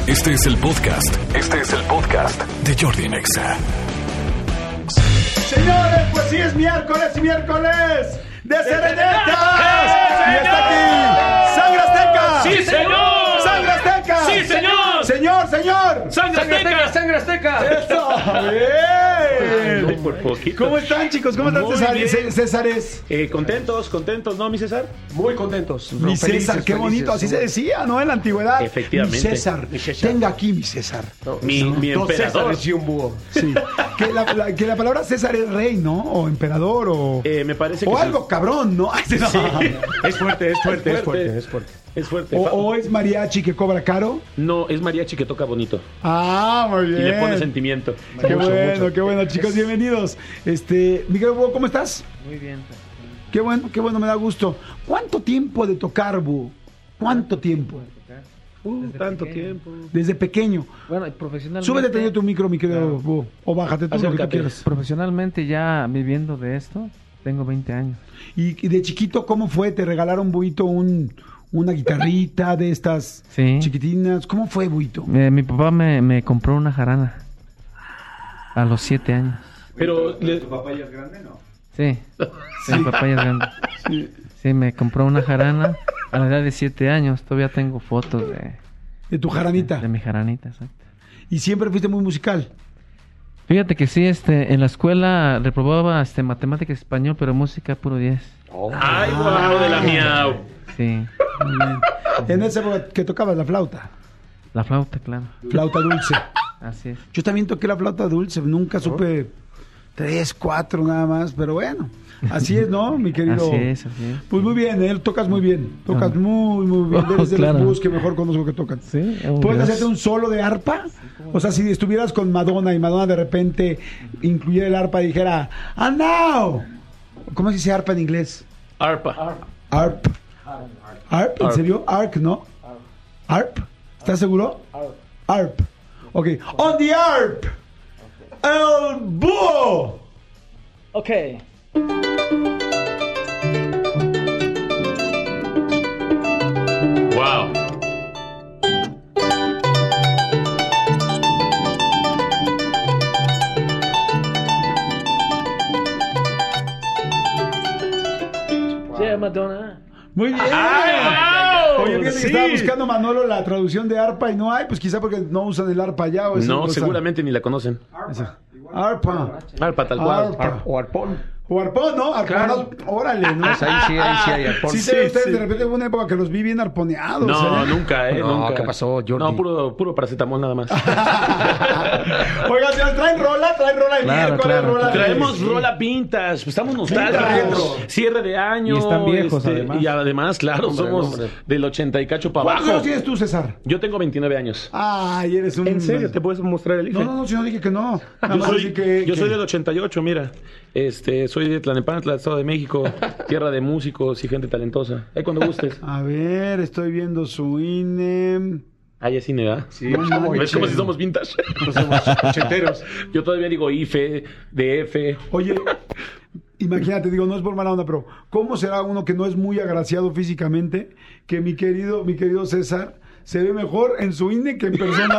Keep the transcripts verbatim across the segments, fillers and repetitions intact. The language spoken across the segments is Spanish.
Este es el podcast. Este es el podcast de Jordi Nexa. Señores, pues sí es miércoles y miércoles de Serenetas. Y está aquí Sangre Azteca. ¡Sí, señor! ¡Sangre Azteca! ¡Sí, señor! ¡Señor, señor! ¡Sangre Azteca! ¡Sangre Azteca! ¡Eso! ¡Bien! Ay, por poquito. ¿Cómo están, chicos? ¿Cómo están, Muy César? bien. C- Césares? Eh, contentos, contentos, ¿no, mi César? Muy contentos. Mi No, César, felices, qué bonito. felices, Así ¿no? se decía, ¿no? En la antigüedad. Efectivamente. Mi César. Mi César. Tenga aquí, mi César. No, Mi, no, mi dos emperador. Césares y un búho. Sí. Que la, la- que la palabra César es rey, ¿no? O emperador, o... Eh, me parece que o sí. algo cabrón, ¿no? Ay, sí, no. Es fuerte, es fuerte, Es es fuerte, es fuerte. Es fuerte. O, o es mariachi que cobra caro. No, es mariachi que toca bonito. Ah, muy bien. Y le pone sentimiento. Qué Mucho, bueno, mucho. qué bueno, chicos, bienvenidos. Este, Miguel Búho, ¿cómo estás? Muy bien. Qué bueno, qué bueno, me da gusto. ¿Cuánto tiempo de tocar, Búho? ¿Cuánto tiempo? Uh, Desde tanto pequeño. tiempo. Desde pequeño. Bueno, y profesionalmente. Súbete tenido tu micro, mi querido Claro. Búho. O bájate tú, lo que tú Acércate. quieras. Profesionalmente ya viviendo de esto, tengo veinte años. Y, y de chiquito, ¿cómo fue? ¿Te regalaron, Buito, un, una guitarrita de estas Sí. chiquitinas? ¿Cómo fue, Buito? Eh, mi papá me, me compró una jarana a los siete años. Pero le- Sí, sí, mi papá ya es grande. Sí, me compró una jarana a la edad de siete años. Todavía tengo fotos de, De tu jaranita. de mi jaranita, exacto. Y siempre fuiste muy musical. Fíjate que sí, este, en la escuela reprobaba este, matemáticas y español, pero música puro diez. ¡Ay, guau, de la miau! Sí, Muy bien. En esa época que tocabas la flauta. la flauta, claro. Flauta dulce. Así es. Yo también toqué la flauta dulce, nunca supe tres, cuatro nada más, pero bueno, así es, ¿no, mi querido? Así es, así es. Pues muy bien, él tocas muy bien, tocas Ah. muy, muy bien, Oh, eres de claro. los búhos que mejor conozco que tocan. Sí, oh, ¿Puedes gracias. hacerte un solo de arpa? O sea, si estuvieras con Madonna y Madonna de repente incluyera el arpa y dijera, ¡Ah, no! ¿Cómo se dice arpa en inglés? Arpa. Arp. ¿Arp? ¿En Arp. serio? Arc, ¿no? ¿Arp? ¿Estás seguro? Arp. Ok. On the arp. El búho. Okay. ¡Wow! Yeah, Madonna. Muy bien. ¡Ay, wow! Oye, fíjate que Sí. estaba buscando Manolo la traducción de arpa y no hay, pues quizá porque no usan el arpa ya o esa No, cosa. seguramente ni la conocen. Esa. Arpa. Arpa, tal cual. Arpa. O arpón. O arpón, ¿no? Arpón, Claro. órale, ¿no? Pues ahí sí, ahí sí hay arpón. Sí, Sí, se ustedes sí. de repente hubo una época que los vi bien arponeados. No, ¿eh? nunca, ¿eh? No, nunca. ¿qué pasó, Jordi? No, puro, puro paracetamol nada más. Oigan, señores, ¿traen rola? ¿Traen rola el Claro, miércoles? claro, rola de- Traemos rola vintage, pues estamos nostálgicos. Vintage. Cierre de año. Y están viejos, este, además. Y además, claro, Hombre, somos hombre. del ochenta y cacho para ¿Cuántos abajo. años tienes tú, César? Yo tengo veintinueve años. Ay, eres un... ¿En serio? ¿Te puedes mostrar el I F E? No, no, no, si no dije que no. Nada Yo más soy, decir que, yo que- soy del ochenta y ocho, mira. Este, soy de Tlalnepantla, Estado de México, tierra de músicos y gente talentosa. Ahí cuando gustes. A ver, estoy viendo su I N E. Ahí es cine, ¿verdad? Sí, No, pues, no, como ¿Ves como che- si somos vintage? pues somos ochenteros. Yo todavía digo I F E, D F. Oye, imagínate, digo, no es por mala onda, pero ¿cómo será uno que no es muy agraciado físicamente que mi querido, mi querido César se ve mejor en su I N E que en persona?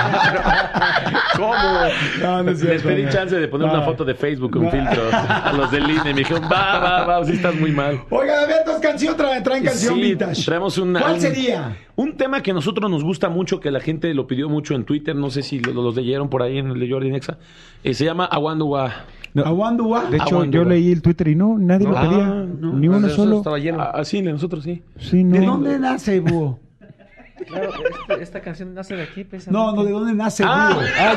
¿Cómo? No, no es Les cierto, pedí no. chance de poner No. una foto de Facebook con No. filtros a los del I N E. Me dijeron, va, va, va, sí estás muy mal. Oigan, a ver, entonces canción, traen, traen canción Sí, vintage. traemos una- ¿Cuál un- sería? Un tema que a nosotros nos gusta mucho, que la gente lo pidió mucho en Twitter, no sé si lo- los leyeron por ahí en el de Jordi Nexa, eh, se llama Aguandua. Aguandua. De hecho, Aguando, yo va. leí el Twitter y no, nadie lo Ah, pedía. no. Ni uno Entonces, solo. Estaba lleno. Así, de nosotros sí. Sí, no. ¿De dónde nace, búho? Claro, este- esta canción nace de aquí, precisamente. No, no, ¿de dónde nace, Ah. búho? Ah,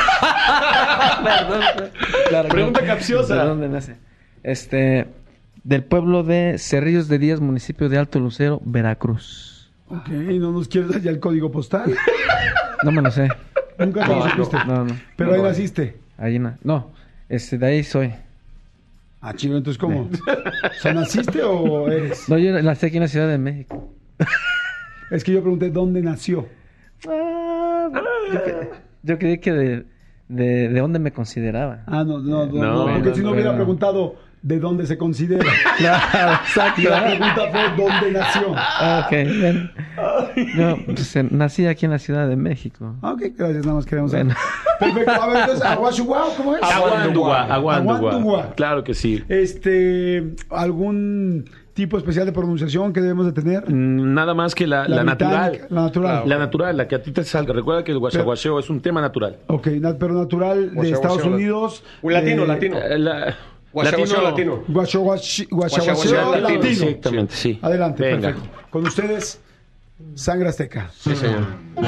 yo. Perdón. Claro, Pregunta claro. capciosa. ¿De dónde nace? Este, del pueblo de Cerrillos de Díaz, municipio de Alto Lucero, Veracruz. Ok, ¿no nos quieres dar ya el código postal? No me lo sé. Nunca te lo No, supiste. no, no. Pero ahí naciste. Ahí na- no, este, de ahí soy. Ah, chido, entonces, ¿cómo? O sea, ¿naciste o eres? No, yo nací aquí en la Ciudad de México. Es que yo pregunté dónde nació. Ah, yo, cre- yo creí que de, de, de dónde me consideraba. Ah, no, no, no, No, no, porque no, si no no, hubiera no. preguntado de dónde se considera. Claro, exacto. Y la pregunta fue dónde nació. Ah, ok, bien. Yo pues, eh, nací aquí en la Ciudad de México. Ok, gracias, nada más queremos Bueno. saber. Perfecto, a ver, entonces, Aguashuguao, ¿cómo es? Aguandugua, Aguandugua. Aguandugua. Claro que sí. Este, ¿algún tipo especial de pronunciación que debemos de tener? Mm, Nada más que la, la, británica, natural. La natural. La natural, la que a ti te salga. Recuerda que el guachaguacheo es un tema natural. Ok, na- pero natural de Guachaguacheo, Estados la- Unidos. Un latino, de- latino. Eh, la- Guachaguacheo latino. Guachaguachi- Guachaguacheo Guachaguacheo latino. latino. Exactamente, sí. Adelante, Venga. perfecto. Con ustedes, Sangre Azteca. Sí, señor.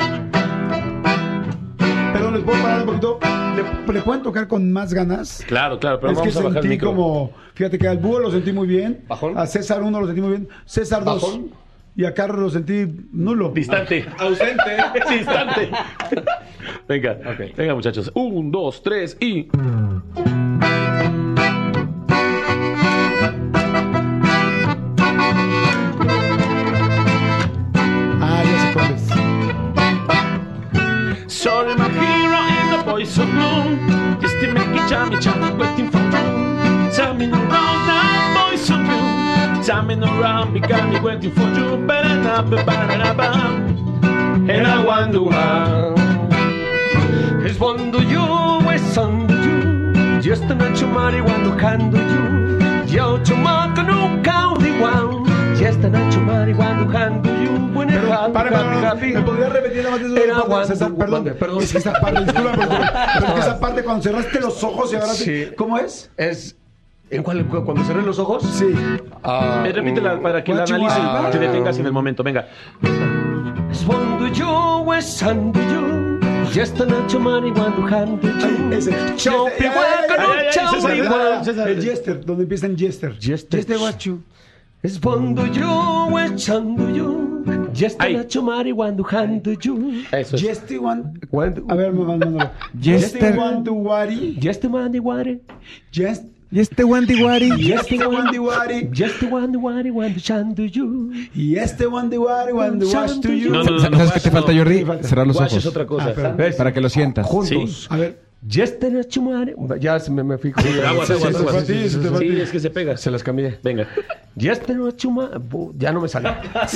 Perdón, ¿les puedo parar un poquito? ¿Le, le pueden tocar con más ganas? Claro, claro, pero es que vamos a bajar el sentí micro. como... Fíjate que al búho lo sentí muy bien. Bajón. A César uno lo sentí muy bien. César dos. Bajón. Y a Carlos lo sentí nulo. Distante. Ausente. Distante. Venga, Ok. venga muchachos. Un, dos, tres y... Ah, ya sé cuál es. Sorry, my hero and the boys so blue. Just to make it jammy, jammy, waiting for you. Jamming around, that boys so blue. Jamming around, becoming waiting for you. Ba-da-da-ba-ba-da-da-ba. And I wonder why. Es cuando yo besando yo, y esta noche marihuana tocando yo, y ocho marca nunca igual, y esta noche marihuana tocando yo, bueno, Pero, happy, para, para, happy, para, happy. ¿me podría repetir nada más de eso? Era Perdón, Juan César, Du- perdón, mande, perdón. Es que esa parte, disculpa, pero, pero es que esa parte cuando cerraste los ojos y agarraste... Sí. ¿Cómo es? Es, ¿en cuál, cuando cerré los ojos? Sí. Ah, Eh, repítela para que la Guachu, analices guachu. y te detengas en el momento. Venga. Es cuando yo besando yo, y esta noche marihuana tocando yo, Ese. chau, Este- igual, ay, ay, no, ay, ay, chau, César, igual. César, El Jester, donde empieza en Jester. Jester. Jester guachu. Es cuando yo echando yo, y esta Ay. noche marihuana tocando yo, Eso es. Jester one... Cuando- A ver, mándalo. Jester. Jester one to wari. y este marihuana, Just... Y este Wandy Wari. Y este one to wari. y este marihuana, marihuana echando yo. Y este one to wari, one to wash to you. No, no, no. ¿Sabes qué te falta, Jordi? falta. Cerrar los Guache ojos. es otra cosa. Ah, perdón. ¿Ves? Para que lo sientas. Juntos. A ver. Y esta noche marihuana, ya se me, me fui. Aguas, Sí, aguas, sí, aguas. sí, sí, sí, sí, sí. Sí, es que se pega. Se las cambié. Venga. Y esta noche marihuana, ya no me sale.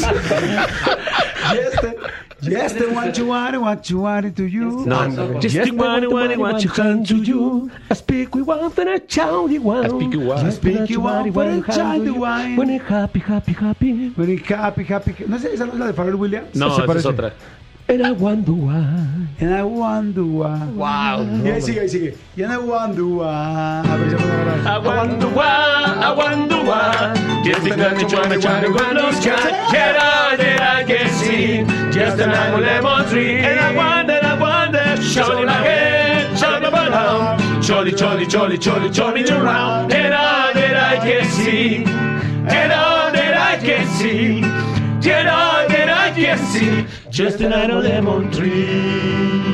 Jester. Jester one to wari, one to wari to you. No, Y este marihuana, marihuana echando yo, aspico igual, pero chao igual. Aspico igual. Aspico igual, pero echando igual. Bueno, happy, happy, happy. Very happy, happy. ¿No es esa no es la de Pharrell Williams? No, ¿Se esa es parece? otra. Era Guandua. And I wonder why. Wow. Y ahí sigue, ahí sigue. And I wonder why. A ver, ya me voy a agarrar. Aguandugua, aguandugua. Just a gun, trying to try to run those guys. Get out there, I can see. Just an apple lemon tree. And I wonder, I wonder. Shorty my head, shorty my bottom. Shorty, shorty, shorty, shorty, shorty around. Get out there, I can see. Get out there, I can see. Get out there, I can see. Just an apple lemon tree.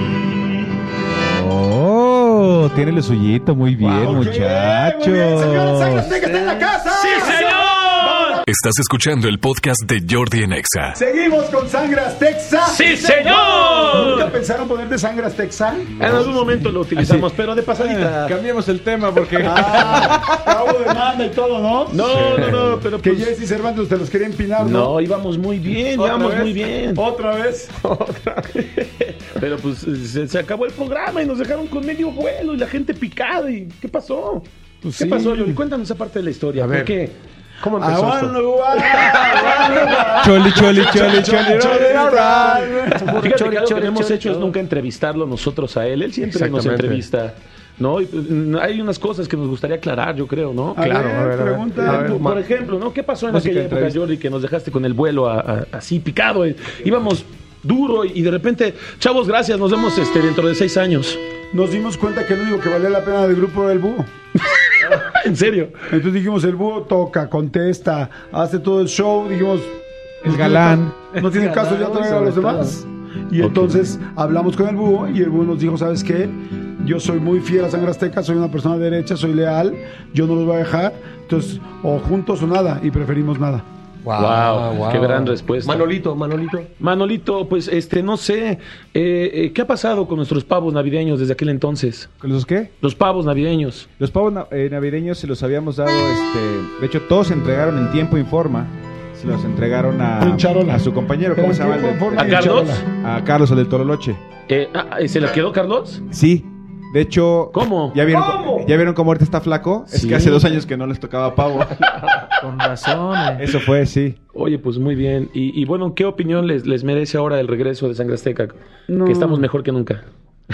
Oh, tiene lo suyito. Muy bien, Ok, muchachos. muy bien, señores, Zacatecas está en la casa. ¡Sí, señor! Estás escuchando el podcast de Jordi en Exa. Seguimos con Sangre Azteca. ¡Sí, señor! ¿Nunca pensaron ponerte Sangre Azteca? En algún momento lo utilizamos, pero de pasadita. Cambiemos el tema porque... Ah, hubo demanda y todo, ¿no? No, no, no, pero Que pues... Jesse Cervantes te los quería empinar, ¿no? No, íbamos muy bien, ¿Otra íbamos vez? muy bien. ¿Otra vez? Pero pues se, se acabó el programa y nos dejaron con medio vuelo y la gente picada. ¿Y qué pasó? Pues ¿Qué sí. pasó, Yoli? Cuéntanos esa parte de la historia. A ¿Por ver. qué? ¿Cómo empezó esto? Choli, choli, choli, choli. Fíjate que algo que chori, no hemos chori, hecho es chori. nunca entrevistarlo nosotros a él. Él siempre nos Exactamente. entrevista. ¿No? Y, pues, hay unas cosas que nos gustaría aclarar, yo creo, ¿no? A Claro, ver, a ver, a ver. pregunta. A ver, Por, ma- por ejemplo, ¿no? ¿Qué pasó en Música aquella época, entrevista. Jordi, que nos dejaste con el vuelo a- a- así picado? eh? Íbamos duro y de repente, chavos, gracias, nos vemos este, dentro de seis años. Nos dimos cuenta que el único que valía la pena del grupo era el búho. ¿En serio? Entonces dijimos, el búho toca, contesta, hace todo el show. Dijimos, El galán. no tiene El caso ya galán, traer a los sobre demás. Y entonces hablamos con el búho y el búho nos dijo, ¿sabes qué? Yo soy muy fiel a Sangre Azteca, soy una persona derecha, soy leal, yo no los voy a dejar. Entonces, o juntos o nada, y preferimos nada. Wow, qué gran respuesta. Manolito, Manolito. Manolito, pues este, no sé, eh, eh, ¿qué ha pasado con nuestros pavos navideños desde aquel entonces? ¿Los qué? Los pavos navideños. Los pavos na- eh, navideños se los habíamos dado, este, de hecho todos se entregaron en tiempo y forma, se los entregaron a, En charola. a su compañero. ¿Cómo Pero se llama? en El de- forma ¿A de Carlos? charola. a Carlos, el del Tololoche. Eh, ah, ¿se la quedó Carlos? Sí. De hecho, ¿Cómo? ¿Ya vieron, ¿Cómo? ¿Ya vieron cómo ahorita está flaco? Es Sí. que hace dos años que no les tocaba pavo. Con razón. eh. Eso fue, sí. Oye, pues muy bien. Y, y bueno, ¿qué opinión les, les merece ahora el regreso de Sangre Azteca? No. Que estamos mejor que nunca.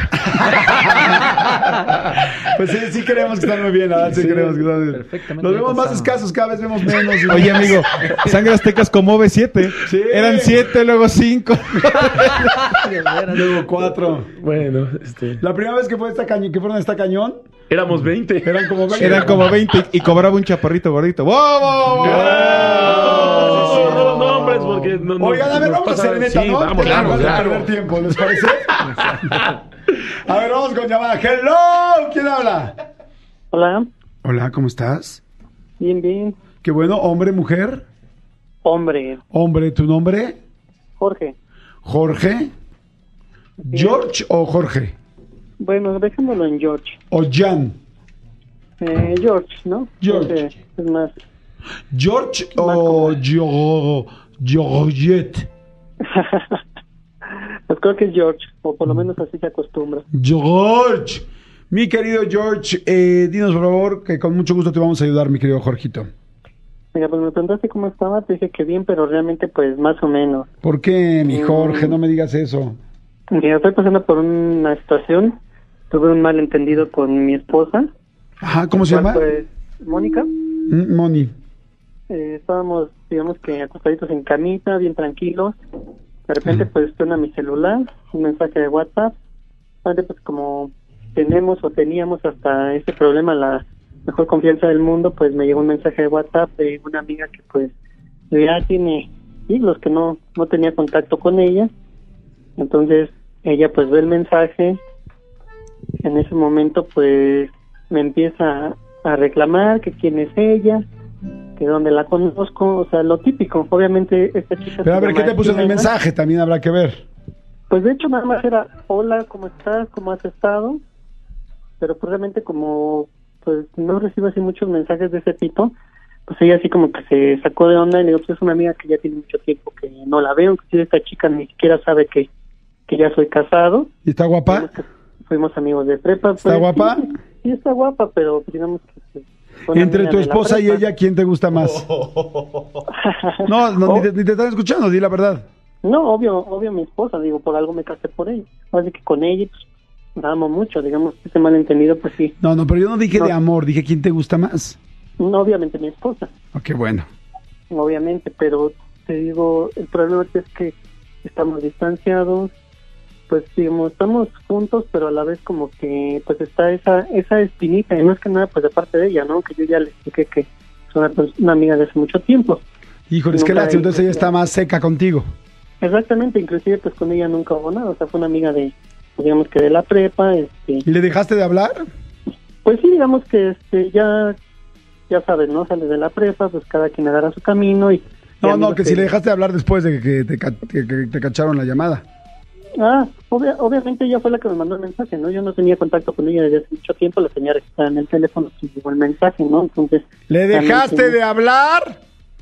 Pues sí, sí creemos que están muy bien, la verdad, sí, Sí, creemos que están bien. perfectamente Nos vemos más pensado. escasos, cada vez vemos menos. y- Oye, amigo, Sangre Azteca es como V siete. Sí. Eran siete, luego cinco. Luego cuatro. Bueno, este... La primera vez que fue esta cañón, que fueron a esta cañón, Éramos veinte. eran como veinte. Eran como veinte y cobraba un chaparrito gordito. ¡Wow, wow, wow! No, no, no, nombres, porque no, no- Oigan, a ver, nos vamos a pasa- hacer neta, sí, ¿no? vamos, Ya, vamos, vamos a ya. perder tiempo, ¿les parece? A ver, vamos con llamada. ¡Hello! ¿Quién habla? Hola, Hola, ¿cómo estás? bien, bien. Qué bueno, hombre, mujer. Hombre, Hombre, ¿tu nombre? Jorge. Jorge. ¿George o Jorge? Bueno, dejémoslo en George. ¿O Jan? Eh, George, ¿no? George. Ese es más. ¿George o Gio- Georgette? Pues creo que es George, o por lo menos así se acostumbra. George. Mi querido George, eh, dinos por favor que con mucho gusto te vamos a ayudar, mi querido Jorgito. Mira, pues me preguntaste cómo estaba, te dije que bien, pero realmente pues más o menos. ¿Por qué, mi Jorge? No me digas eso. Mira, estoy pasando por una situación, tuve un malentendido con mi esposa. Ajá, ¿cómo se cual, llama? Pues, Mónica. Mm, Moni. Eh, estábamos, digamos que acostaditos en camita, bien tranquilos. De repente, Ajá. pues suena mi celular, un mensaje de WhatsApp. Antes, pues como tenemos o teníamos hasta ese problema, la mejor confianza del mundo, pues me llegó un mensaje de WhatsApp de una amiga que pues ya tiene siglos que no, no tenía contacto con ella. Entonces, ella pues ve el mensaje. En ese momento, pues me empieza a reclamar que quién es ella, que dónde la conozco, o sea, lo típico. Obviamente esta chica... Pero a se ver, ¿qué llama te puso en el Jimena. mensaje? También habrá que ver. Pues de hecho nada más era, hola, ¿cómo estás? ¿Cómo has estado? Pero pues realmente como pues no recibo así muchos mensajes de ese tipo, pues ella así como que se sacó de onda y le digo, pues es una amiga que ya tiene mucho tiempo que no la veo, inclusive esta chica ni siquiera sabe que, que ya soy casado. ¿Y está guapa? Fuimos, fuimos amigos de prepa. ¿Está pues, guapa? Sí, sí está guapa, pero pues, digamos que... pues, fue una Entre amiga tu de la esposa y prepa. ella, ¿quién te gusta más? No, no, ni, te, ni te están escuchando, di la verdad. No, obvio, obvio mi esposa, digo, por algo me casé por ella. Así que con ella, pues, la amo mucho, digamos, ese malentendido, pues sí. No, no, pero yo no dije No. de amor, dije quién te gusta más. No, obviamente mi esposa, Ok, bueno. obviamente, pero te digo, el problema es que estamos distanciados, pues digamos, estamos juntos, pero a la vez como que, pues está esa esa espinita, y más que nada, pues de parte de ella, ¿no? Que yo ya le expliqué que es una, pues, una amiga de hace mucho tiempo. Híjole, es que Nunca lástima, he- entonces ella está más seca contigo. Exactamente, inclusive pues con ella nunca hubo nada, o sea, fue una amiga de, pues, digamos que de la prepa, este... ¿Y le dejaste de hablar? Pues sí, digamos que este ya ya sabes, ¿no? Sales de la prepa, pues cada quien agarra su camino y... No, y no, amigos que si le dejaste de hablar después de que te, ca- que- que te cacharon la llamada. Ah, obvia- obviamente ella fue la que me mandó el mensaje, ¿no? Yo no tenía contacto con ella desde hace mucho tiempo, la tenía registrada en el teléfono, pues llegó el mensaje, ¿no? Entonces... ¿Le dejaste también, de hablar?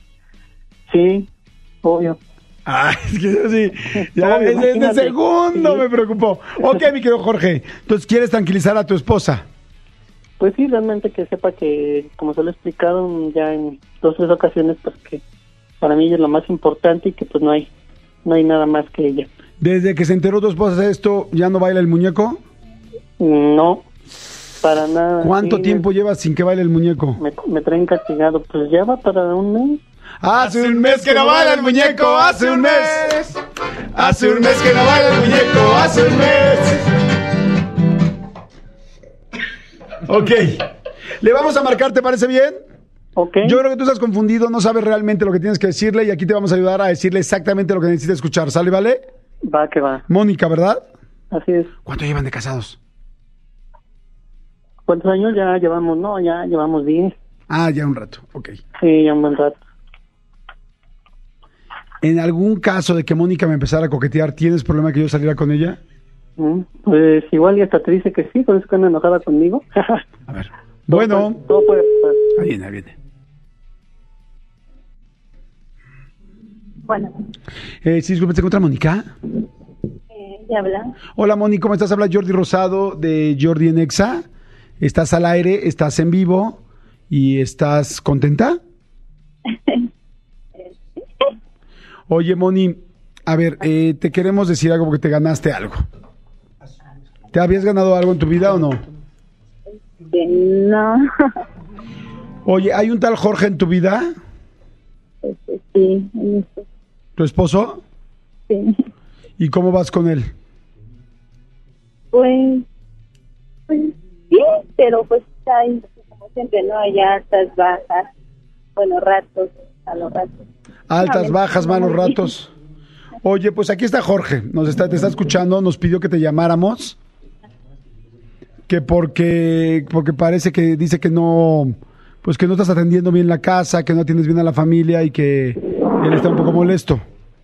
Sí, obvio. Ay, es que eso sí, ya Obvio, ese, ese imagínate. segundo Sí. me preocupó. Ok, mi querido Jorge, entonces quieres tranquilizar a tu esposa. Pues sí, realmente que sepa que, como se lo he explicado ya en dos o tres ocasiones, pues que para mí ella es lo más importante y que pues no hay no hay nada más que ella. Desde que se enteró tu esposa de esto, ¿ya no baila el muñeco? No, para nada. ¿Cuánto Sí, tiempo llevas sin que baile el muñeco? Me, me traen castigado, pues ya va para un mes. Hace un mes que no baila el muñeco, hace un mes. Hace un mes que no baila el muñeco, hace un mes. Ok. Le vamos a marcar, ¿te parece bien? Ok. Yo creo que tú estás confundido, no sabes realmente lo que tienes que decirle y aquí te vamos a ayudar a decirle exactamente lo que necesita escuchar. ¿Sale, vale? Va que va. Mónica, ¿verdad? Así es. ¿Cuánto llevan de casados? ¿Cuántos años ya llevamos? No, ya llevamos diez. Ah, ya un rato, ok. Sí, ya un buen rato. En algún caso de que Mónica me empezara a coquetear, ¿tienes problema que yo saliera con ella? Mm, Pues igual y hasta te dice que sí, por eso que anda enojada conmigo. A ver. Bueno, Todo puede pasar. ahí viene, ahí viene. Bueno. Eh, sí, disculpe, ¿se encuentra Mónica? Eh, ¿Ya habla? Hola, Moni, ¿cómo estás? Habla Jordi Rosado de Jordi en Exa. Estás al aire, estás en vivo y estás contenta. Oye, Moni, a ver, eh, te queremos decir algo porque te ganaste algo. ¿Te habías ganado algo en tu vida o no? No. Oye, ¿hay un tal Jorge en tu vida? Este, sí. Este. ¿Tu esposo? Sí. ¿Y cómo vas con él? Pues, pues sí, pero pues hay, como siempre, ¿no? Hay altas, bajas, buenos ratos, malos ratos. Altas, bajas, malos ratos. Oye, pues aquí está Jorge, nos está, te está escuchando, nos pidió que te llamáramos, que porque, porque parece que dice que no, pues que no estás atendiendo bien la casa, que no atiendes bien a la familia y que él está un poco molesto.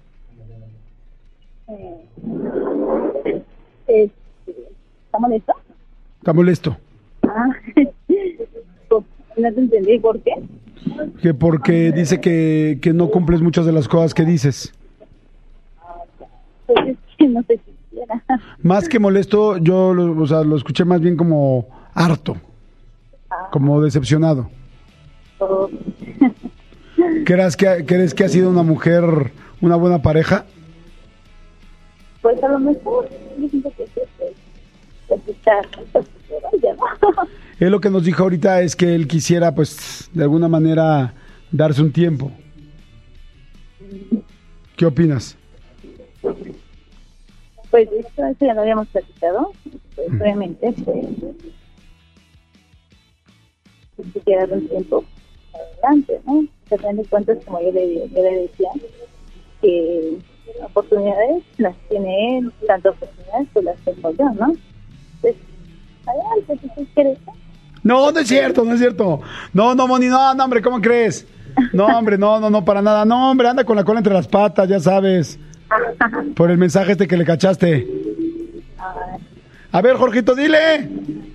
Eh, eh, ¿Está molesto? Está molesto. Ah, no te entendí, ¿por qué? Que porque dice que, que no cumples muchas de las cosas que dices. Pues es que no sé si quiera. Más que molesto, yo lo, o sea, lo escuché más bien como harto, como decepcionado. Oh. ¿Crees que, ¿Crees que ha sido una mujer, una buena pareja? Pues a lo mejor, yo siento que sí, pues, escuchar, pues, ya no. Él lo que nos dijo ahorita es que él quisiera, pues, de alguna manera, darse un tiempo. ¿Qué opinas? Pues eso, eso ya lo habíamos platicado. Pues, mm. Obviamente, pues, si quisiera dar un tiempo adelante, ¿no? Se dan de cuentas, como yo le, yo le decía, que oportunidades las tiene él, tanto oportunidades pues las tengo yo, ¿no? Pues, adelante, si tú quieres. No, no es cierto, no es cierto. No, no, Moni, no, no, hombre, ¿cómo crees? No, hombre, no, no, no, para nada. No, hombre, anda con la cola entre las patas, ya sabes. Por el mensaje este que le cachaste. A ver, Jorgito, dile.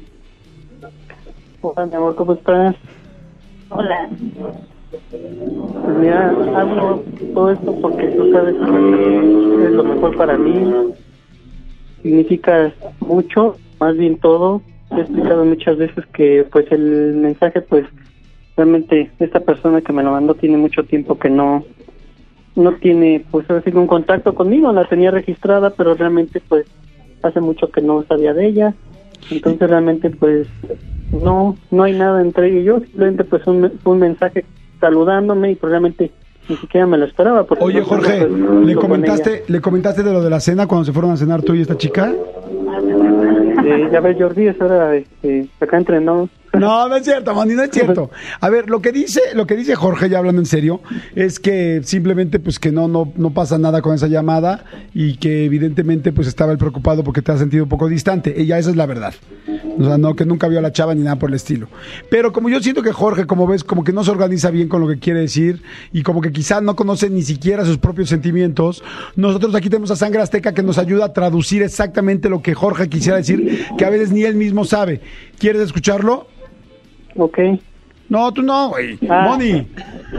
Hola, mi amor, ¿cómo estás? Hola. Pues mira, hablo todo esto porque tú sabes que es lo mejor para mí. Significa mucho, más bien todo. He explicado muchas veces que pues el mensaje, pues realmente esta persona que me lo mandó tiene mucho tiempo que no no tiene pues ahora sí un contacto conmigo. La tenía registrada, pero realmente pues hace mucho que no sabía de ella. Entonces realmente pues no no hay nada entre ella y yo. Simplemente pues un, un mensaje saludándome y pues realmente ni siquiera me lo esperaba. Oye, Jorge, pues, ¿le comentaste le comentaste de lo de la cena cuando se fueron a cenar tú y esta chica? Eh, ya ves, Jordi, es hora, este, acá entre no. No, no es cierto, Moni, no es cierto. A ver, lo que dice, lo que dice Jorge, ya hablando en serio, es que simplemente pues que no, no, no pasa nada con esa llamada y que evidentemente pues estaba él preocupado porque te has sentido un poco distante. Ella, esa es la verdad. O sea, no, que nunca vio a la chava ni nada por el estilo. Pero como yo siento que Jorge, como ves, como que no se organiza bien con lo que quiere decir y como que quizás no conoce ni siquiera sus propios sentimientos, nosotros aquí tenemos a Sangre Azteca que nos ayuda a traducir exactamente lo que Jorge quisiera decir, que a veces ni él mismo sabe. ¿Quieres escucharlo? Ok. No, tú no, güey. Ah. Moni.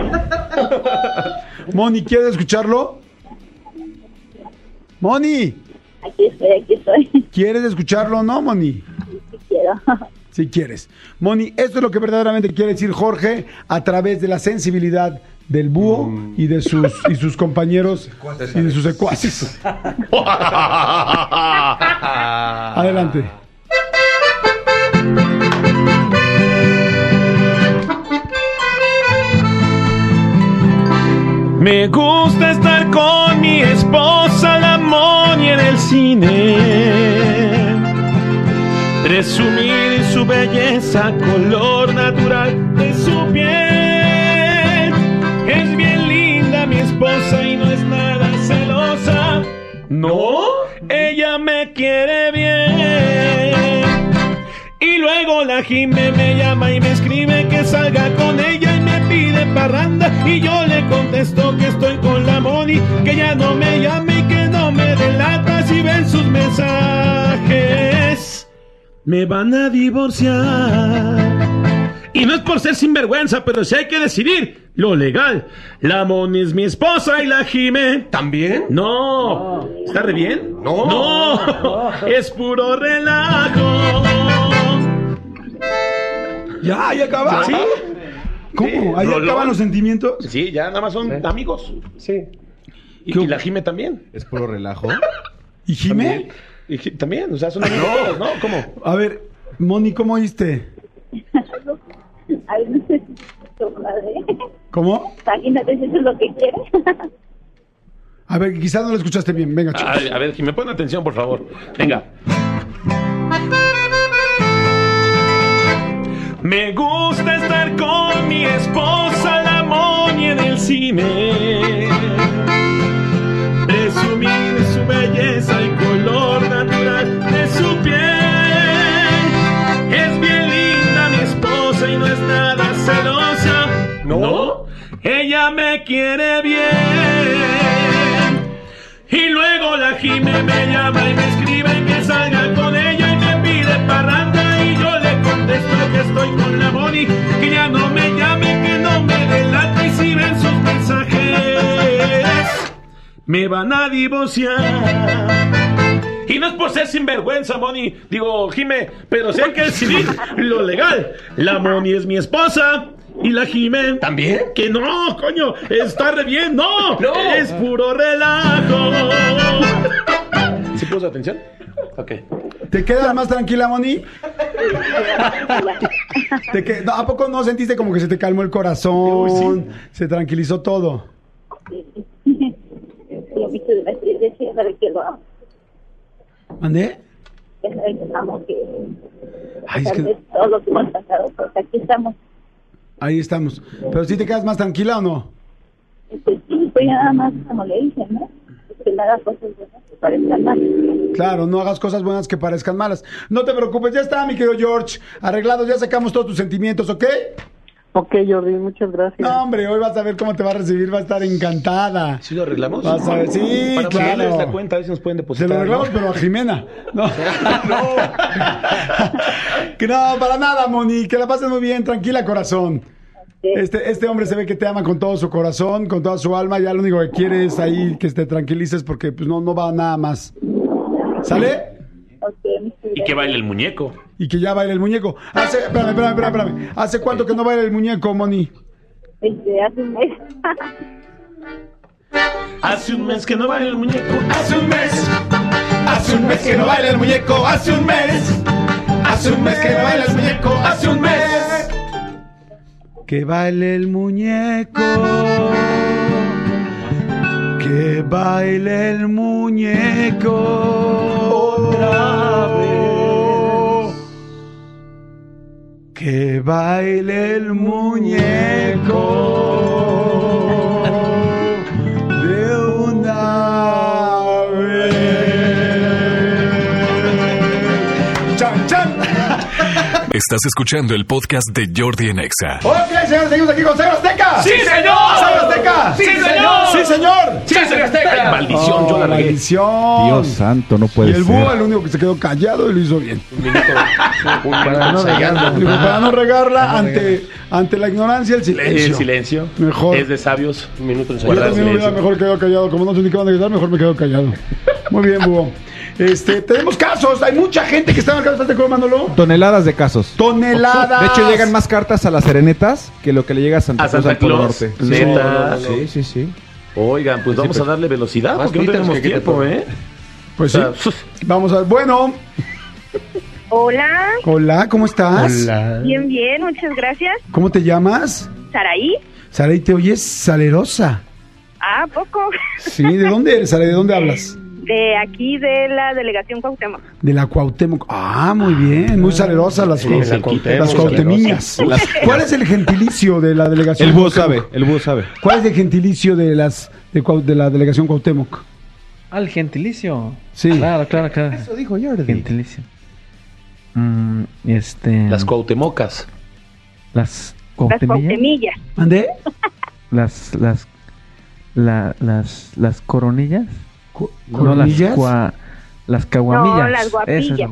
Moni, ¿quieres escucharlo? Moni. Aquí estoy, aquí estoy. ¿Quieres escucharlo o no, Moni? Sí quiero. Si quieres. Moni, esto es lo que verdaderamente quiere decir Jorge a través de la sensibilidad del búho mm. y de sus y sus compañeros y de sus secuaces. Adelante. Me gusta estar con mi esposa, la Moni, en el cine. Presumir su belleza, color natural de su piel. Es bien linda mi esposa y no es nada celosa. ¿No? Ella me quiere bien. Y luego la Jime me llama y me escribe que salga con ella y me pide parranda. Y yo le contesto que estoy con la Moni, que ya no me llame y que no me delata si ven sus mensajes. Me van a divorciar. Y no es por ser sinvergüenza, pero si hay que decidir, lo legal. La Moni es mi esposa y la Jime. ¿También? No. no. ¿Está re bien? No. No. no. Es puro relajo. Ya, ya acaba. ¿Sí? ¿Cómo? Sí. ¿Ahí Rolón. acaban los sentimientos? Sí, ya nada más son sí. amigos. Sí. Y, y la Jime también. ¿Es puro relajo? ¿Y Jime? También. Y Jime también, o sea, son amigos, ¿no? ¿Cómo? A ver, Moni, ¿cómo oíste? Ay, no sé si madre. ¿Cómo? Imagínate si eso es lo que quieres. A ver, quizás no lo escuchaste bien. Venga, chicos. A, a ver, Jime, pon atención, por favor. Venga. Me gusta estar con mi esposa, la Moni, en el cine. Presumir su belleza y color natural de su piel. Es bien linda mi esposa y no es nada celosa. ¿No? ¿No? Ella me quiere bien. Y luego la Jime me llama y me escribe que salga con ella y me pide parranda. Y yo le contesto que estoy con la Moni, que ya no me llame, que no me delate. Y si ven sus mensajes, me van a divorciar. Y no es por ser sinvergüenza, Moni, digo, Jime, pero si hay que decidir lo legal. La Moni es mi esposa y la Jime ¿también? Que no, coño, está re bien, no, no. Es puro relajo. ¿Sí puso atención? Ok. ¿Te quedas más tranquila, Moni? ¿Te que... no, ¿A poco no sentiste como que se te calmó el corazón? Uy, sí. Se tranquilizó todo. Yo visto de la iglesia, sabe que lo amo. ¿Mandé? Ya sabe que amo, que Ay, es que... todo lo que hemos pasado, pues aquí estamos. Ahí estamos. ¿Pero si ¿sí te quedas más tranquila o no? Pues sí, pues nada más como le dije, ¿no? Que no hagas cosas buenas que parezcan malas. Claro, no hagas cosas buenas que parezcan malas. No te preocupes, ya está, mi querido George. Arreglados, ya sacamos todos tus sentimientos, ¿ok? Ok, Jordi, muchas gracias. No, hombre, hoy vas a ver cómo te va a recibir, va a estar encantada. ¿Sí lo arreglamos? Vas a ver, sí, para claro. ponerles la cuenta, a ver si nos pueden depositar. Se lo arreglamos, ¿no? Pero a Jimena. No, no. Que no, para nada, Moni. Que la pases muy bien, tranquila, corazón. Este, este hombre se ve que te ama con todo su corazón, con toda su alma. Ya lo único que quiere es ahí que te tranquilices porque pues no, no va nada más. ¿Sale? Okay, y que baile el muñeco. Y que ya baile el muñeco. Hace, espérame, espérame, espérame, espérame. ¿Hace cuánto que no baila el muñeco, Moni? Este, hace un mes. Hace un mes que no baila el muñeco. Hace un mes. Hace un mes que no baila el muñeco. Hace un mes. Hace un mes que no baila el muñeco. Hace un mes. Que baile el muñeco. Que baile el muñeco. Otra vez. Que baile el muñeco. De una vez. Chan, chan. Estás escuchando el podcast de Jordi en Exa. Ok, señores, seguimos aquí con Saga Azteca. ¡Sí, señor! ¡Saga Azteca! ¡Sí, señor! ¡Sí, señor! ¡Sí, Saga Azteca! Maldición, Oh, yo la regué. Maldición. Dios santo, no puede Y el ser. búho, el único que se quedó callado y lo hizo bien. Un minuto. Un Para minuto no ensayando. Digo, para no regarla ante, ante la ignorancia, el silencio. El silencio. Mejor. Es de sabios. Un minuto en Yo también me hubiera mejor quedado callado. Como no sé ni qué van a quedar, mejor me quedo callado. Muy bien, búho. Este, tenemos casos. Hay mucha gente que está en el caso. ¿Estás de acuerdo, Manolo? Toneladas de casos. Toneladas. De hecho, llegan más cartas a las serenetas que lo que le llega a Santa ¿A Cruz Santa al Polo Claus? Norte. ¿Neta? Sí, sí, sí. Oigan, pues vamos a darle velocidad Más porque no gritos tenemos que quite tiempo, todo. ¿eh? Pues O sí. sea, Vamos a ver. Bueno. Hola, Hola, ¿cómo estás? bien, bien, muchas gracias. ¿Cómo te llamas? ¿Saraí? Saray, te oyes salerosa. Ah, poco. Sí, ¿de dónde eres, Saray? ¿De dónde hablas? De aquí, de la delegación Cuauhtémoc. De la Cuauhtémoc. Ah, muy bien, muy salerosa las, Sí, las, la Cuauhtémoc, las cuautemiñas. ¿Cuál es el gentilicio de la delegación El búho Cuauhtémoc? sabe, el búho sabe. ¿Cuál es el gentilicio de las de, Cuau- de la delegación Cuauhtémoc? Al gentilicio. Sí. Claro, claro, claro. Eso dijo Jordi. Gentilicio. Mm, este. las Cuauhtemocas. Las Las cuauhtemillas. Cuauhtemillas. ¿Mandé? Las. Las. La, las. Las coronillas. Cu- No, las. ¿Coronillas? cua- las caguamillas. No, las guapillas. Esa es la buena.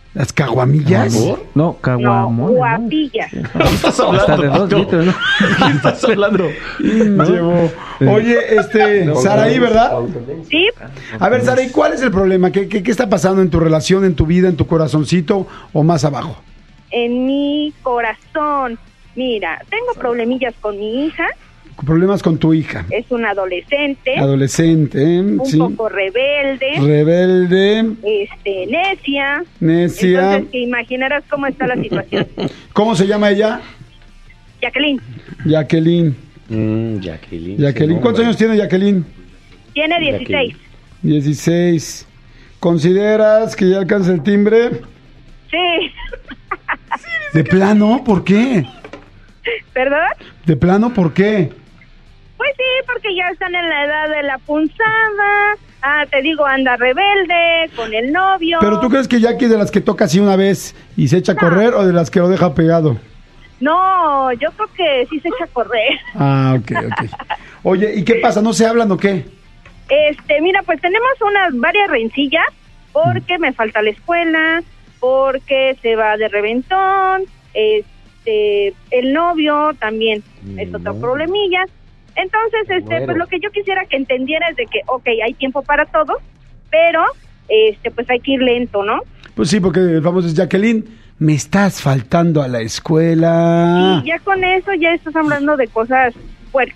¿Las caguamillas? ¿Amor? No, caguamón. No, guapillas. ¿Qué estás hablando? Hasta de dos Paco? litros, ¿no? ¿Qué estás hablando? ¿No? Llevo. Oye, este, Saraí, ¿verdad? Sí, A ver, Saraí, ¿cuál es el problema? ¿Qué, qué, ¿Qué está pasando en tu relación, en tu vida, en tu corazoncito o más abajo? en mi corazón. Mira, tengo problemillas con mi hija. Problemas con tu hija. Es una adolescente. Adolescente, ¿eh? Un Sí. poco rebelde. Rebelde, este, necia. necia. Entonces, que imaginarás cómo está la situación. ¿Cómo se llama ella? Jacqueline, Jacqueline. Mm, Jacqueline. Jacqueline. Sí, ¿Cuántos hombre. años tiene Jacqueline? tiene dieciséis. dieciséis. ¿Consideras que ya alcanza el timbre? Sí. ¿De plano? ¿Por qué? ¿Perdón? ¿De plano? ¿Por qué? Pues sí, porque ya están en la edad de la punzada. Ah, te digo, anda rebelde con el novio. ¿Pero tú crees que Jackie es de las que toca así una vez y se echa a No. correr o de las que lo deja pegado? No, yo creo que sí se echa a correr. Ah, ok, ok. Oye, ¿y qué pasa? ¿No se hablan o qué? Este, mira, pues tenemos unas varias rencillas porque me falta la escuela, porque se va de reventón, este, el novio también es otro problemilla. Entonces, este, Muero. pues lo que yo quisiera que entendiera es de que, ok, hay tiempo para todo, pero, este, pues hay que ir lento, ¿no? Pues sí, porque el famoso es Jacqueline, me estás faltando a la escuela. Y ya con eso ya estás hablando de cosas fuertes.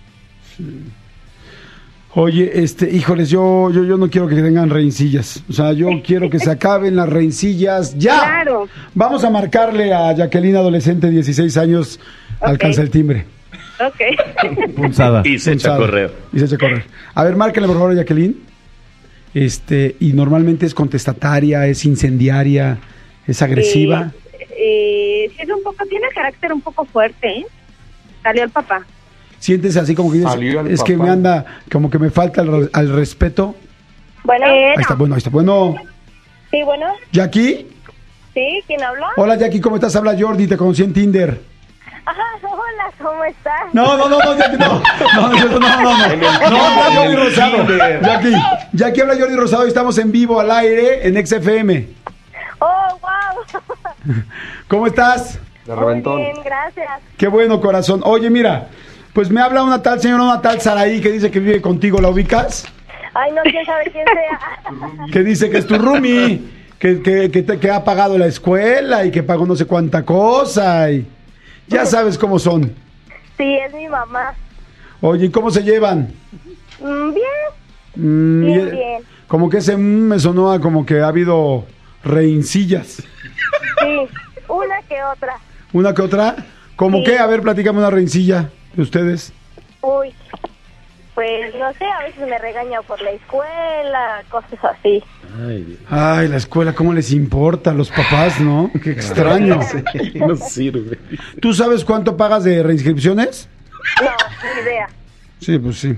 Oye, este, híjoles, yo, yo, yo no quiero que tengan rencillas. O sea, yo quiero que se acaben las rencillas ya. Claro. Vamos a marcarle a Jacqueline, adolescente, dieciséis años, alcanza el timbre. Ok. Punzada. Y se echa a Punzada. correr. Y se echa a correr. A ver, márcale por favor a Jacqueline. Este, y normalmente es contestataria, es incendiaria, es agresiva. Eh, eh, sí, es un poco, tiene carácter un poco fuerte, ¿eh? Salió el papá. Sientes así como que dices, Salió el es que papá. me anda, como que me falta el, re- al respeto. Bueno, Ahí está, bueno, ahí está. Bueno, sí, bueno, Jackie. sí, ¿quién habla? Hola Jackie, ¿cómo estás? Habla Jordi, te conocí en Tinder. Ajá, hola, ¿cómo estás? No, no, no, no, Jackie, no. No, no, no, no, no. En el No, habla Tinder, Jordi en el Rosado. Tinder. Jackie, Jackie habla Jordi Rosado y estamos en vivo al aire en X F M. Oh, wow. ¿Cómo estás? De reventón. Muy bien, gracias. Qué bueno, corazón. Oye, mira, pues me habla una tal señora, una tal Saraí que dice que vive contigo, ¿la ubicas? Ay, no, quién sabe quién sea. Que dice que es tu roomie, que, que, que, te- que ha pagado la escuela y que pagó no sé cuánta cosa y ya sabes cómo son. Sí, es mi mamá. Oye, ¿y cómo se llevan? Mm, bien. Mm, Bien, y- bien. Como que ese mm me sonó a como que ha habido reincillas. Sí, una que otra. ¿Una que otra? ¿Cómo Sí. qué? A ver, platícame una reincilla de ustedes. Uy, pues no sé, a veces me regaña por la escuela, cosas así. Ay, Dios. Ay, la escuela, ¿cómo les importa a los papás, no? Qué extraño. No sirve. ¿Tú sabes cuánto pagas de reinscripciones? No, ni idea. Sí, pues sí.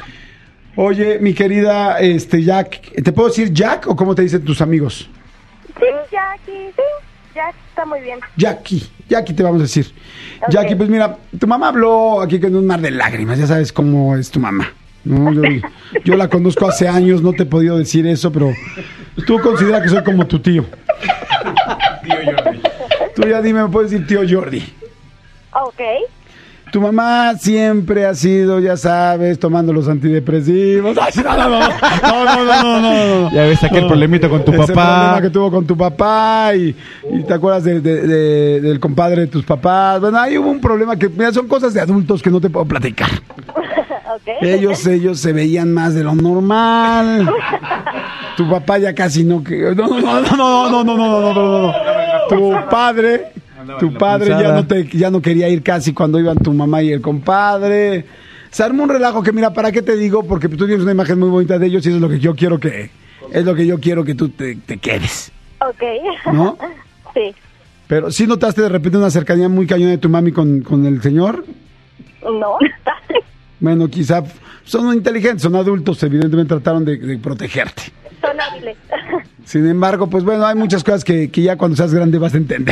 Oye, mi querida este Jack, ¿te puedo decir Jack o cómo te dicen tus amigos? Sí, Jackie, sí, Jack está muy bien. Jackie, Jackie te vamos a decir. Ok. Jackie, pues mira, tu mamá habló aquí con un mar de lágrimas, ya sabes cómo es tu mamá. ¿No? Yo, yo la conozco hace años, no te he podido decir eso, pero tú considera que soy como tu tío. Tío Jordi. Tú ya dime, me puedes decir tío Jordi. Ok. Tu mamá siempre ha sido, ya sabes, tomando los antidepresivos. Ay, no, no, no, no, no, no, no, no, no. Ya ves aquel No, problemita con tu ese papá. problema que tuvo con tu papá y, y te acuerdas de, de- de- del compadre de tus papás. Bueno, ahí hubo un problema que, mira, son cosas de adultos que no te puedo platicar. Ok. Ellos, ellos se veían más de lo normal. Tu papá ya casi no que no no no no no no no no no no no. Tu padre, tu padre ya no te ya no quería ir casi cuando iban tu mamá y el compadre. Se armó un relajo que mira, ¿para qué te digo? Porque tú tienes una imagen muy bonita de ellos y eso es lo que yo quiero que es lo que yo quiero que tú te, te quedes, Ok. ¿no? Sí. Pero ¿sí notaste de repente una cercanía muy cañona de tu mami con, con el señor? No. Bueno, quizá son inteligentes, son adultos, evidentemente trataron de, de protegerte. Son hábiles. Sin embargo, pues bueno, hay muchas cosas que, que ya cuando seas grande vas a entender.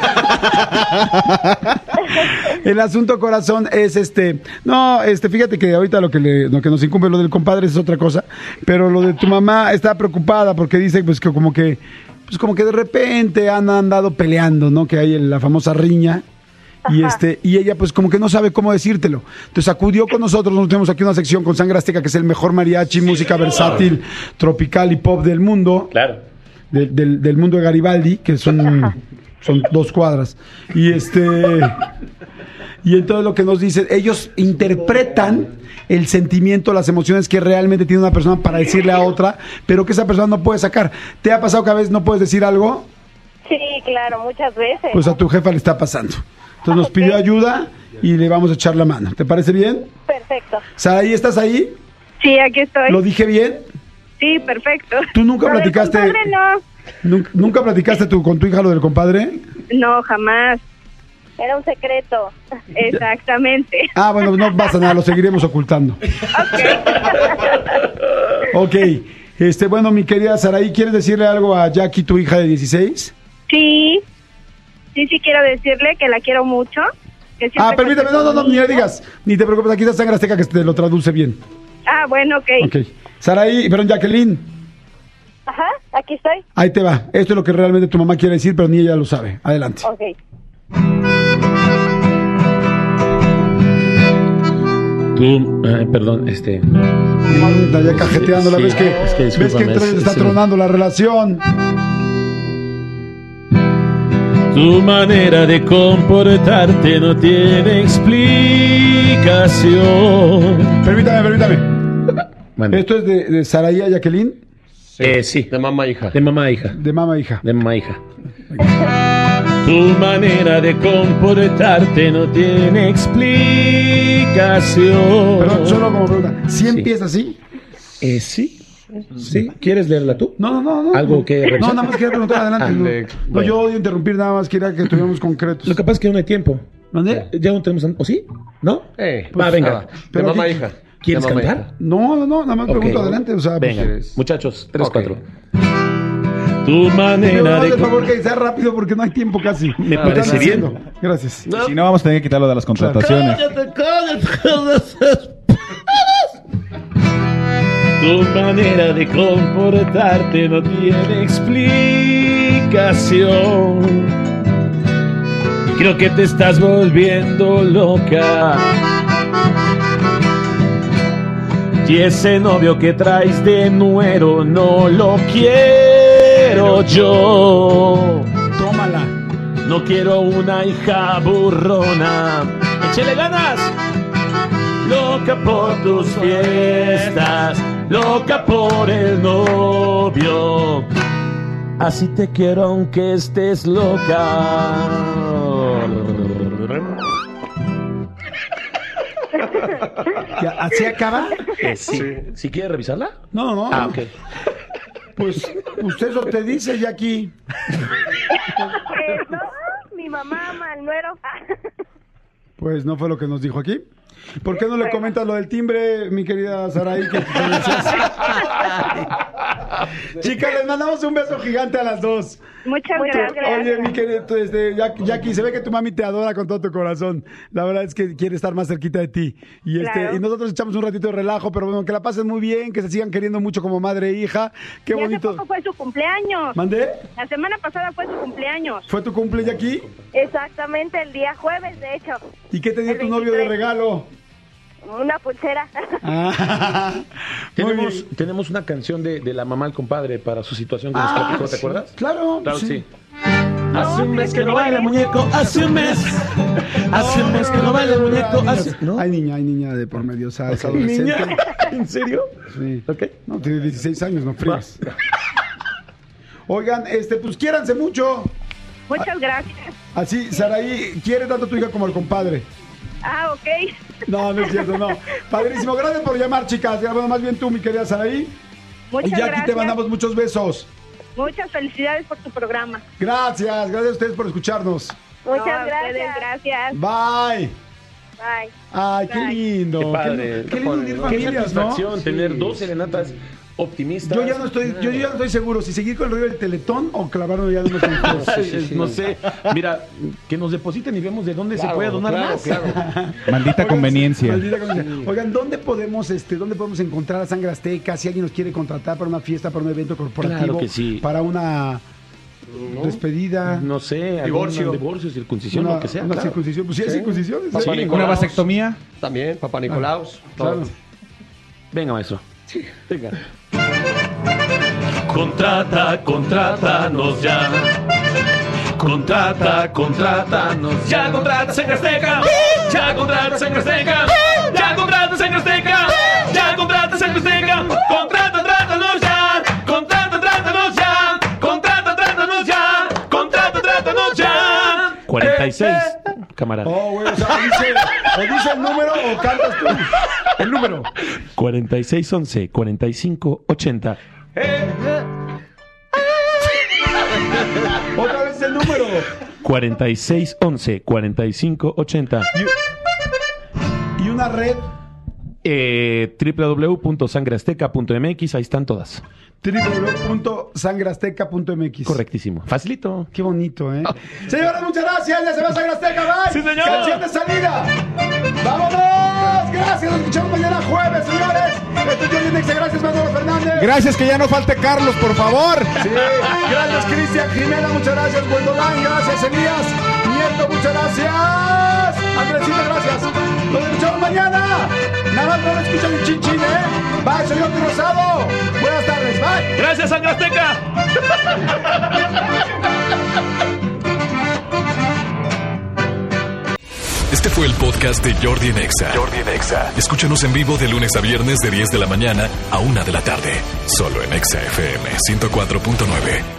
El asunto, corazón, es este... No, este, fíjate que ahorita lo que, le, lo que nos incumbe, lo del compadre es otra cosa, pero lo de tu mamá está preocupada porque dice pues que como que pues como que de repente han andado peleando, ¿no? Que hay la famosa riña. Y este y ella pues como que no sabe cómo decírtelo. Entonces acudió con nosotros, nosotros tenemos aquí una sección con Sangre Azteca, que es el mejor mariachi, música versátil, tropical y pop del mundo. Claro. De, del, del mundo de Garibaldi, que son, son dos cuadras. Y este y entonces lo que nos dicen, ellos interpretan el sentimiento, las emociones que realmente tiene una persona para decirle a otra, pero que esa persona no puede sacar. ¿Te ha pasado que a veces no puedes decir algo? Sí, claro, muchas veces. Pues a tu jefa le está pasando. Entonces nos pidió ayuda y le vamos a echar la mano. ¿Te parece bien? Perfecto. Saraí, ¿estás ahí? Sí, aquí estoy. ¿Lo dije bien? Sí, perfecto. ¿Tú nunca Lo del platicaste? compadre, no. ¿Nunca, nunca platicaste tú con tu hija lo del compadre? No, jamás. Era un secreto. Exactamente. Ah, bueno, no pasa nada, lo seguiremos ocultando. Ok. Este, bueno, mi querida Saraí, ¿quieres decirle algo a Jackie, tu hija de dieciséis? Sí. Sí, sí quiero decirle que la quiero mucho. Que Ah, permítame, no, no, no, ni le digas. Ni te preocupes, aquí está Sangre Azteca que te lo traduce bien. Ah, bueno, ok. Ok. Saraí, perdón, Jacqueline. Ajá, aquí estoy. Ahí te va. Esto es lo que realmente tu mamá quiere decir, pero ni ella lo sabe. Adelante. Ok. Tú, eh, perdón, este... Está ya cajeteando, la Sí, ves que, es que ves que discúlpame, entre- es- está sí. tronando la relación. Tu manera de comportarte no tiene explicación. Permítame, permítame. Bueno. ¿Esto es de, de Saraí a Jacqueline? Eh, sí. De mamá e hija. De mamá a hija. De mamá a hija. De mamá a hija. Tu manera de comportarte no tiene explicación. Perdón, solo como pregunta. ¿Sí, Sí. empieza así? Eh, sí. ¿Sí? ¿Quieres leerla tú? No, no, no. no. ¿Algo que revisar? No, nada más quería preguntar adelante. Ah, no, Alex, no, bueno. yo odio interrumpir, nada más quería que tuviéramos concretos. Lo que pasa es que no hay tiempo. ¿Dónde? Ya no tenemos... ¿O sí? ¿No? Eh, Va, venga. nada. De Pero mamá aquí- e hija. ¿Quieres De mamá e cantar? hija. No, no, no, nada más Ok. pregunto adelante. O sea, Venga, pues, muchachos, tres, Ok. cuatro. Tu pero manera no, de... por favor, que sea rápido porque no hay tiempo casi. Me Lo parece están bien. haciendo. Gracias. Si no, vamos a tener que quitarlo de las contrataciones. Tu manera de comportarte no tiene explicación. Creo que te estás volviendo loca. Y ese novio que traes de nuero no lo quiero yo. Tómala. No quiero una hija burrona. ¡Échale ganas! Loca por tus fiestas, loca por el novio. Así te quiero aunque estés loca. ¿Ya, ¿Así acaba? Eh, sí. ¿Sí quieres revisarla? No, no. Ah, ok. Pues, pues eso te dice, Jackie. Eh, no, mi mamá ama al nuero. Pues no fue lo que nos dijo aquí. ¿Por qué no le comentas lo del timbre, mi querida Saraí? Que te decías? Chicas, les mandamos un beso gigante a las dos. Muchas gracias. Oye, mi querida, tú, este, Jack- Jackie, se ve que tu mami te adora con todo tu corazón. La verdad es que quiere estar más cerquita de ti. Y, este, Claro. y nosotros echamos un ratito de relajo, pero bueno, que la pasen muy bien, que se sigan queriendo mucho como madre e hija. Qué Y hace bonito. poco fue su cumpleaños. ¿Mandé? La semana pasada fue su cumpleaños. ¿Fue tu cumple, Jackie? Exactamente, el día jueves, de hecho. ¿Y qué te dio El tu novio de veintitrés. regalo? Una pulsera. Ah, muy Tenemos, bien. tenemos una canción de, de la mamá al compadre para su situación que nos Ah, platicó, ¿te sí. acuerdas? Claro, Claro, sí. sí. Hace un mes que no baila el muñeco, hace un mes. Hace un mes que no baila el muñeco, hace... ¿No? Hay niña, hay niña de por medio, o sea, es Ok. adolescente. ¿Niña? ¿En serio? Sí. Ok. No, tiene dieciséis años, no frías. Oigan, este, pues quiéranse mucho. Muchas gracias. Así, Saraí, quiere tanto a tu hija como al compadre. Ah, ok. No, no es cierto, no. Padrísimo, gracias por llamar, chicas. Ya, bueno, más bien tú, mi querida Saraí. Muchas Y Jackie, gracias. te mandamos muchos besos. Muchas felicidades por tu programa. Gracias, gracias a ustedes por escucharnos. Muchas gracias. Gracias. Bye. Bye. Ay, qué Bye. lindo. Qué padre. Qué, qué lindo unir Qué familias, ¿no? satisfacción tener dos serenatas optimistas. Yo ya no estoy, yo ya no estoy seguro si seguir con el rollo del Teletón o clavarme ya de unos concursos. Ay, No sé. Mira, que nos depositen y vemos de dónde Claro, se puede donar claro, más. claro. Maldita Oigan, conveniencia. maldita conveniencia. Oigan, ¿dónde podemos, este, dónde podemos encontrar a Sangre Azteca? Si alguien nos quiere contratar para una fiesta, para un evento corporativo, Claro que sí. para una ¿no? Despedida. No sé, Divorcio. algún divorcio, circuncisión, Una, lo que sea. una claro. circuncisión. Pues sí, hay Sí. circuncisiones. Papá ¿eh? Nicolás. ¿Una vasectomía? También, Papá Nicolaus. Claro. todo. Venga, maestro. Venga. Contrata, contrátanos ya. Contrata, contrátanos ya. Contrata Sangre Azteca. Ya contrata Sangre Azteca. Ya contrata Sangre Azteca. Ya contrata Sangre Azteca. Contrata, trátanos ya. Contrata, trátanos ya. Contrata, trátanos ya. Contrata, trátanos ya. cuarenta y seis, camarada. Oh, güey, o sea, o dice, o dice el número o cantas tú. El número. cuarenta y seis once, cuarenta y cinco ochenta. Otra vez el número. cuarenta y seis once, cuarenta y cinco ochenta. Y una red. Eh, doble u doble u doble u punto sangre azteca punto m x, ahí están todas. doble u doble u doble u punto sangre azteca punto m x. Correctísimo. Facilito. Qué bonito, ¿eh? Señores, muchas gracias. Ya se va Sangre Azteca, bye. Sí, señor. Canción de salida. ¡Vámonos! Gracias. Nos escuchamos mañana jueves, señores. Esto es Jordi Nexa. Gracias, Manolo Fernández. Gracias, que ya no falte Carlos, por favor. Sí. Gracias, Cristian Jimena. Muchas gracias, Buendolán. Gracias, Elías Nieto. Muchas gracias. Andresito, gracias. Nos escuchamos mañana. Nada más no lo escuchan un chinchín, ¿eh? Bye, soy Jordi Rosado. Buenas tardes. Bye. Gracias, Sangre Azteca. Este fue el podcast de Jordi en Exa. Jordi en Exa. Escúchanos en vivo de lunes a viernes de diez de la mañana a una de la tarde. Solo en Exa F M ciento cuatro punto nueve.